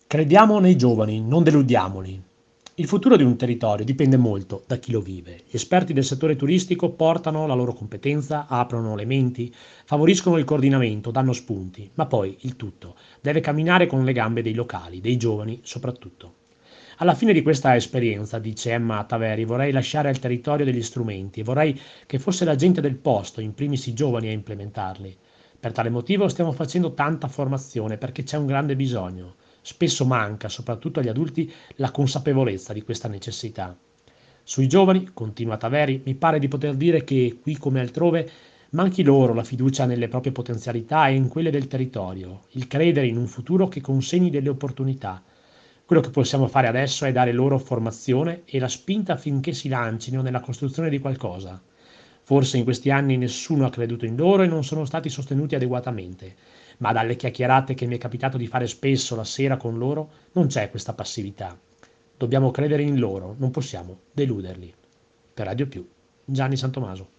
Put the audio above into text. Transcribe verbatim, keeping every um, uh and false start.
Crediamo nei giovani, non deludiamoli. Il futuro di un territorio dipende molto da chi lo vive. Gli esperti del settore turistico portano la loro competenza, aprono le menti, favoriscono il coordinamento, danno spunti, ma poi il tutto deve camminare con le gambe dei locali, dei giovani soprattutto. Alla fine di questa esperienza, dice Emma Taveri, vorrei lasciare al territorio degli strumenti e vorrei che fosse la gente del posto, in primis i giovani, a implementarli. Per tale motivo stiamo facendo tanta formazione perché c'è un grande bisogno. Spesso manca, soprattutto agli adulti, la consapevolezza di questa necessità. Sui giovani, continua Taveri, mi pare di poter dire che, qui come altrove, manchi loro la fiducia nelle proprie potenzialità e in quelle del territorio, il credere in un futuro che consegni delle opportunità. Quello che possiamo fare adesso è dare loro formazione e la spinta affinché si lancino nella costruzione di qualcosa. Forse in questi anni nessuno ha creduto in loro e non sono stati sostenuti adeguatamente, ma dalle chiacchierate che mi è capitato di fare spesso la sera con loro non c'è questa passività. Dobbiamo credere in loro, non possiamo deluderli. Per Radio Più, Gianni Santomaso.